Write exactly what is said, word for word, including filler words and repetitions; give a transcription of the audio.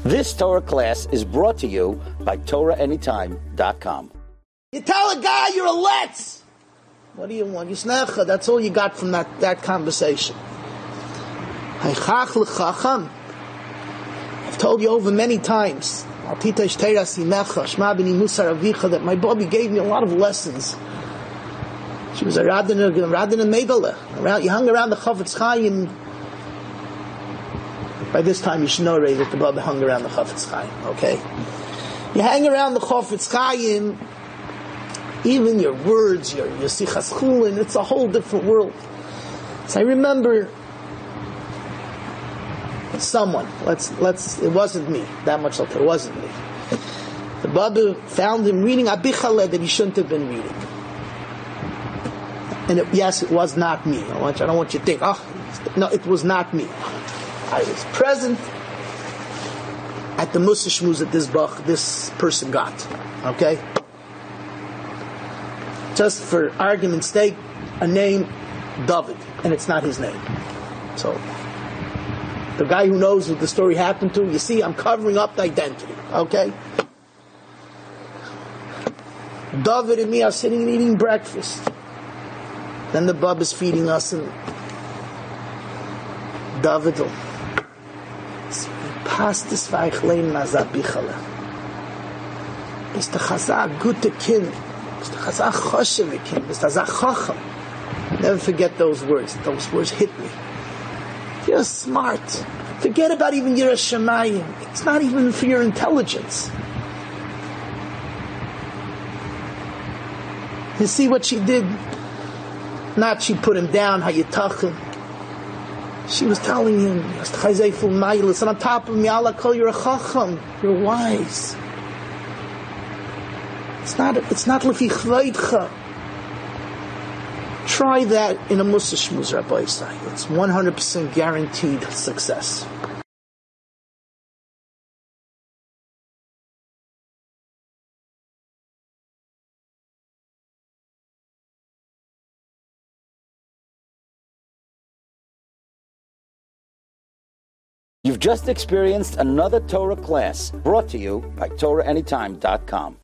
This Torah class is brought to you by Torah Anytime dot com. You tell a guy you're a letz. What do you want? Yisnecha. That's all you got from that, that conversation. I've told you over many times that my Bobby gave me a lot of lessons. She was a Radina, Radina Megala. Around, you hung around the Chafetz Chaim. By this time you should know already that the Bobby hung around the Chafetz Chaim, okay? You hang around the Chafetz Chaim, even your words, your, your Sichas Chulin, it's a whole different world. So I remember someone, let's, let's, it wasn't me, that much like it wasn't me. The Baba found him reading Abichaleh that he shouldn't have been reading. And it, yes, it was not me. I, want you, I don't want you to think, oh, no, it was not me. I was present at the Musa Shmuz that this Bach, this person got. Okay? Just for argument's sake, a name, David, and it's not his name. So, the guy who knows what the story happened to, you see, I'm covering up the identity. Okay? David and me are sitting and eating breakfast. Then the bub is feeding us, and David will pass this vaychlein nazabichala. It's the chazak gute kind. It's the chazak choshev kind. It's the chazak chacham. Never forget those words. Those words hit me. You're smart. Forget about even your Shemayim. It's not even for your intelligence. You see what she did? Not she put him down, how you tuck him. She was telling him, and on top of me, Allah call you're a chacham, you're wise. It's not, it's not lefi chvaydcha. Try that in a Musa Shmuz, Rabbi Yisrael. It's one hundred percent guaranteed success. You've just experienced another Torah class brought to you by Torah Anytime dot com.